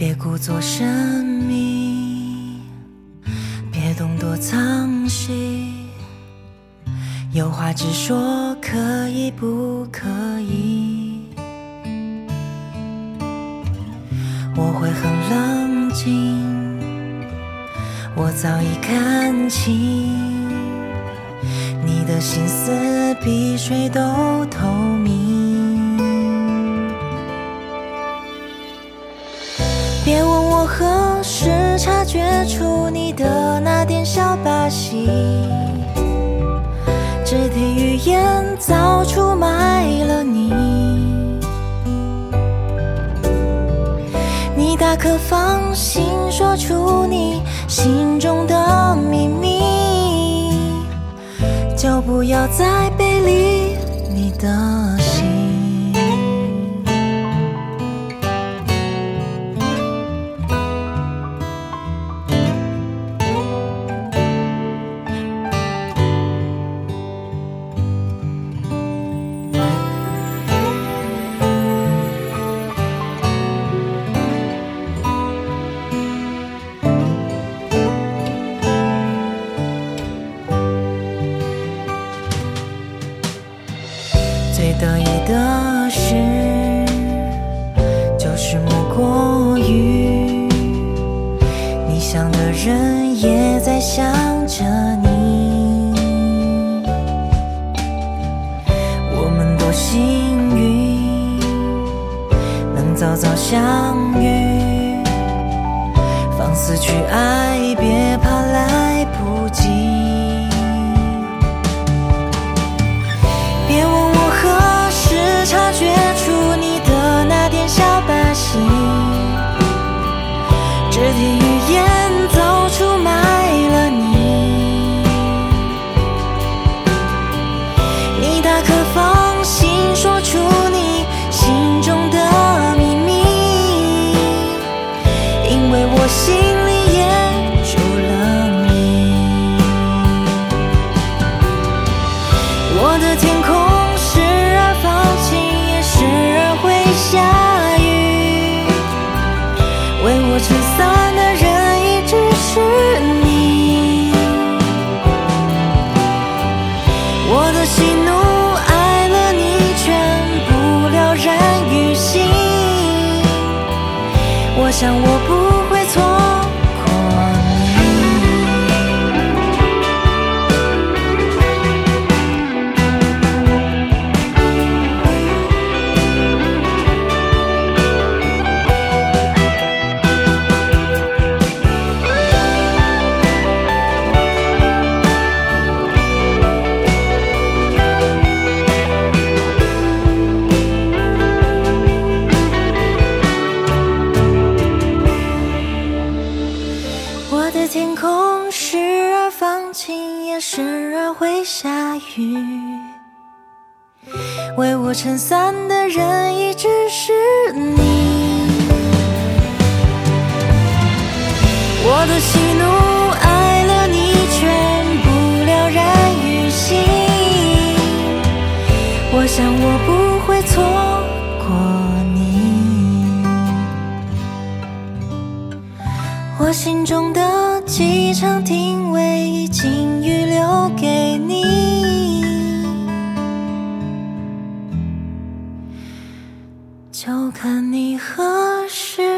别故作神秘，别动多藏隙，有话直说，可以不可以？我会很冷静，我早已看清，你的心思比水都透明。别问我何时察觉出你的那点小把戏，肢体语言早出卖了你。你大可放心说出你心中的秘密，就不要再背离你的心。最得意的事就是莫过于你想的人也在想着你。我们多幸运能早早相遇，放肆去爱，别怕来不及。别问我何时察觉出你的那点小把戏，肢体语言早出卖了你。你大可放心说出你心中的秘密，因为我心里也住了你。我的天空时而放晴，也时而会下雨，为我撑伞的人一直是你。我的喜怒哀乐你全部了然于心，我想我不会错过你。我的天空时而放晴，也时而会下雨，为我撑伞的人一直是你。我的喜怒哀乐你全部了然于心，我想我不会错过你。我心中的几场定位已经预留给你，就看你何时